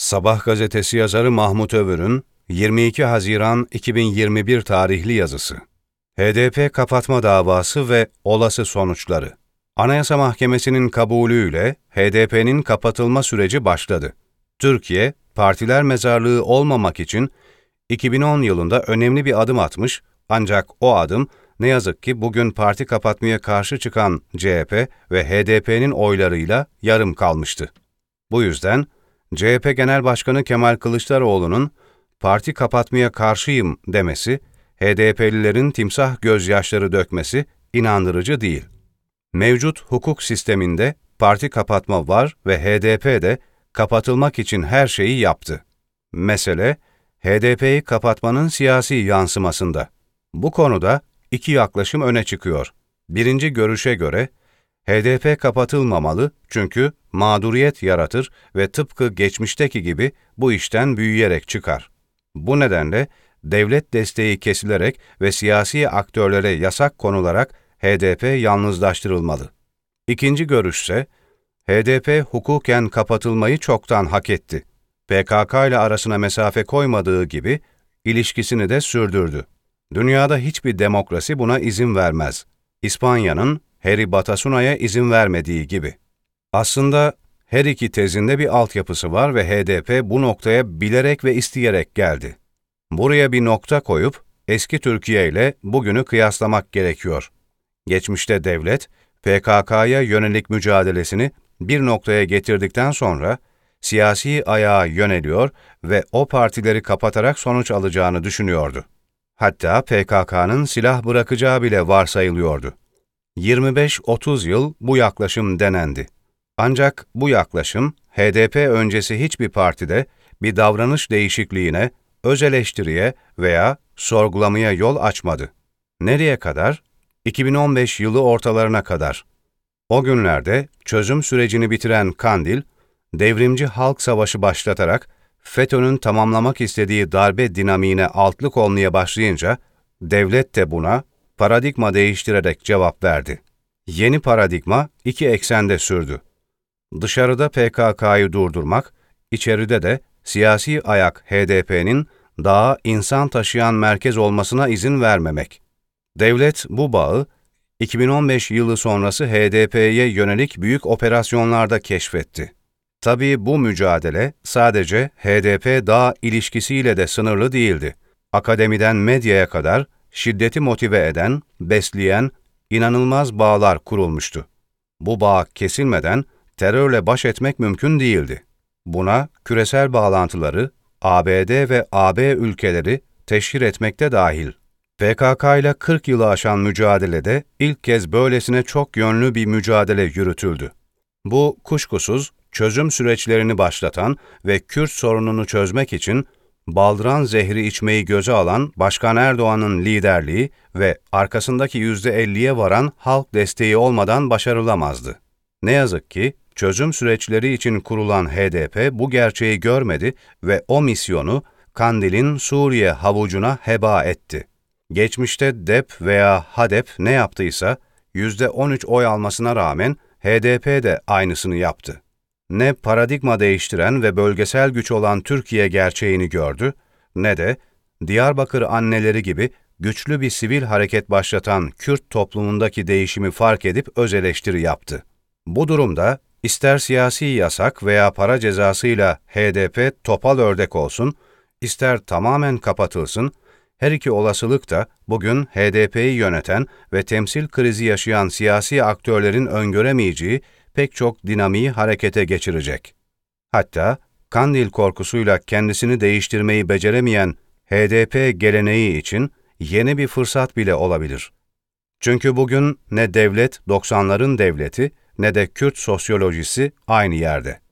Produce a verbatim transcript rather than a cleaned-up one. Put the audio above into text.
Sabah gazetesi yazarı Mahmut Övür'ün yirmi iki Haziran iki bin yirmi bir tarihli yazısı. H D P kapatma davası ve olası sonuçları. Anayasa Mahkemesi'nin kabulüyle H D P'nin kapatılma süreci başladı. Türkiye, partiler mezarlığı olmamak için iki bin on yılında önemli bir adım atmış, ancak o adım ne yazık ki bugün parti kapatmaya karşı çıkan C H P ve H D P'nin oylarıyla yarım kalmıştı. Bu yüzden C H P Genel Başkanı Kemal Kılıçdaroğlu'nun parti kapatmaya karşıyım demesi, H D P'lilerin timsah gözyaşları dökmesi inandırıcı değil. Mevcut hukuk sisteminde parti kapatma var ve H D P de kapatılmak için her şeyi yaptı. Mesele, H D P'yi kapatmanın siyasi yansımasında. Bu konuda iki yaklaşım öne çıkıyor. Birinci görüşe göre, H D P kapatılmamalı çünkü mağduriyet yaratır ve tıpkı geçmişteki gibi bu işten büyüyerek çıkar. Bu nedenle devlet desteği kesilerek ve siyasi aktörlere yasak konularak H D P yalnızlaştırılmalı. İkinci görüşse, H D P hukuken kapatılmayı çoktan hak etti. P K K ile arasına mesafe koymadığı gibi ilişkisini de sürdürdü. Dünyada hiçbir demokrasi buna izin vermez. İspanya'nın Harry Batasuna'ya izin vermediği gibi. Aslında her iki tezinde bir altyapısı var ve H D P bu noktaya bilerek ve isteyerek geldi. Buraya bir nokta koyup eski Türkiye ile bugünü kıyaslamak gerekiyor. Geçmişte devlet, P K K'ya yönelik mücadelesini bir noktaya getirdikten sonra siyasi ayağa yöneliyor ve o partileri kapatarak sonuç alacağını düşünüyordu. Hatta P K K'nın silah bırakacağı bile varsayılıyordu. yirmi beş otuz yıl bu yaklaşım denendi. Ancak bu yaklaşım H D P öncesi hiçbir partide bir davranış değişikliğine, öz eleştiriye veya sorgulamaya yol açmadı. Nereye kadar? iki bin on beş yılı ortalarına kadar. O günlerde çözüm sürecini bitiren Kandil, devrimci halk savaşı başlatarak FETÖ'nün tamamlamak istediği darbe dinamiğine altlık olmaya başlayınca, devlet de buna paradigma değiştirerek cevap verdi. Yeni paradigma iki eksende sürdü. Dışarıda P K K'yı durdurmak, içeride de siyasi ayak H D P'nin daha insan taşıyan merkez olmasına izin vermemek. Devlet bu bağı, iki bin on beş yılı sonrası H D P'ye yönelik büyük operasyonlarda keşfetti. Tabii bu mücadele sadece H D P-Dağ ilişkisiyle de sınırlı değildi. Akademiden medyaya kadar şiddeti motive eden, besleyen, inanılmaz bağlar kurulmuştu. Bu bağ kesilmeden terörle baş etmek mümkün değildi. Buna küresel bağlantıları, A B D ve A B ülkeleri teşhir etmekte dahil. P K K ile kırk yılı aşan mücadelede ilk kez böylesine çok yönlü bir mücadele yürütüldü. Bu kuşkusuz çözüm süreçlerini başlatan ve Kürt sorununu çözmek için baldıran zehri içmeyi göze alan Başkan Erdoğan'ın liderliği ve arkasındaki yüzde elliye varan halk desteği olmadan başarılamazdı. Ne yazık ki çözüm süreçleri için kurulan H D P bu gerçeği görmedi ve o misyonu Kandil'in Suriye havucuna heba etti. Geçmişte D E P veya H D P ne yaptıysa yüzde on üç oy almasına rağmen H D P de aynısını yaptı. Ne paradigma değiştiren ve bölgesel güç olan Türkiye gerçeğini gördü, ne de Diyarbakır anneleri gibi güçlü bir sivil hareket başlatan Kürt toplumundaki değişimi fark edip öz eleştiri yaptı. Bu durumda ister siyasi yasak veya para cezasıyla H D P topal ördek olsun, ister tamamen kapatılsın, her iki olasılık da bugün H D P'yi yöneten ve temsil krizi yaşayan siyasi aktörlerin öngöremeyeceği pek çok dinamiği harekete geçirecek. Hatta Kandil korkusuyla kendisini değiştirmeyi beceremeyen H D P geleneği için yeni bir fırsat bile olabilir. Çünkü bugün ne devlet doksanların devleti ne de Kürt sosyolojisi aynı yerde.